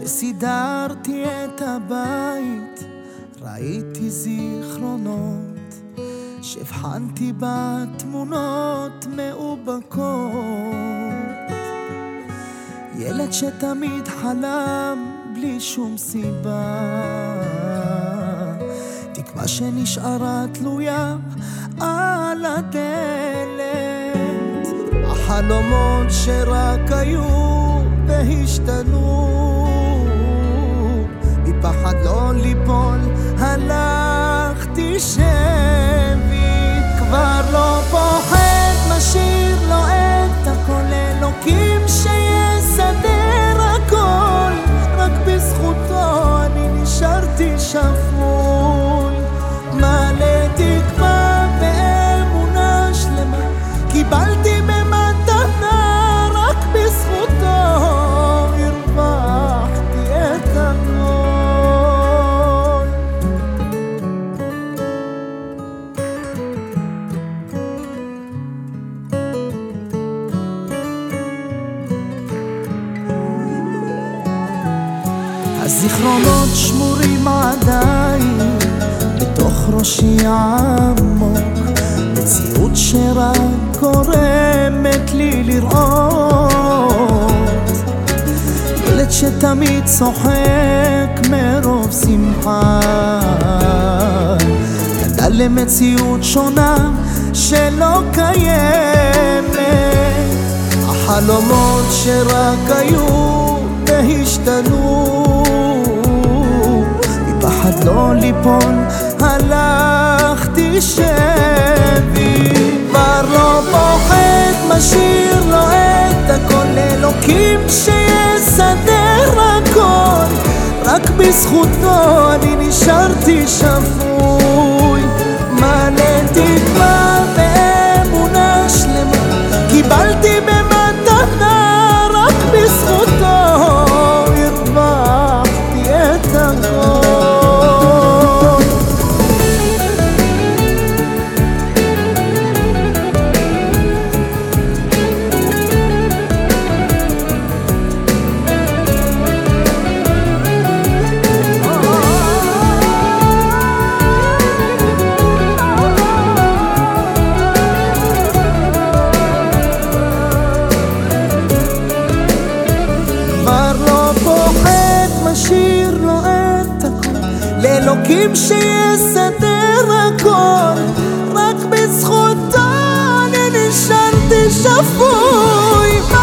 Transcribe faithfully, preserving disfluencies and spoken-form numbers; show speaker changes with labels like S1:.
S1: כשסידרתי את הבית ראיתי זיכרונות שהבחנתי בתמונות מאובקות. ילד שתמיד חלם בלי שום סיבה, תקווה שנשארה תלויה על הדלת, החלומות שרק היו והשתנו, מפחד לא ליפול הלכתי שבי, כבר לא פוחד, משאיר לו את הכל, אלוקים שיסדר הכל, רק בזכותו אני נשארתי שפוי, מלא תקווה ואמונה שלמה קיבלתי במתנה, רק בזכותו הרווחתי את הכל. הזיכרונות שמורים עדיין בתוך ראשי עמוק, מציאות שרק גורמת לי לראות, ילד שתמיד צוחק מרוב שמחה, גדל למציאות שונה שלא קיימת, החלומות שרק היו והשתנו, מפחד לא ליפול הלכתי שבי, כבר לא פוחד, משאיר לו את הכל, אלוקים שיסדר הכל, רק בזכותו אני נשארתי שפוי, מלא תקווה ואמונה שלמה קיבלתי במתנה, רק בזכותו הרווחתי את הכל. משאיר לו את הכל, לאלוקים שיסדר הכל, רק בזכותו אני נשארתי שפוי.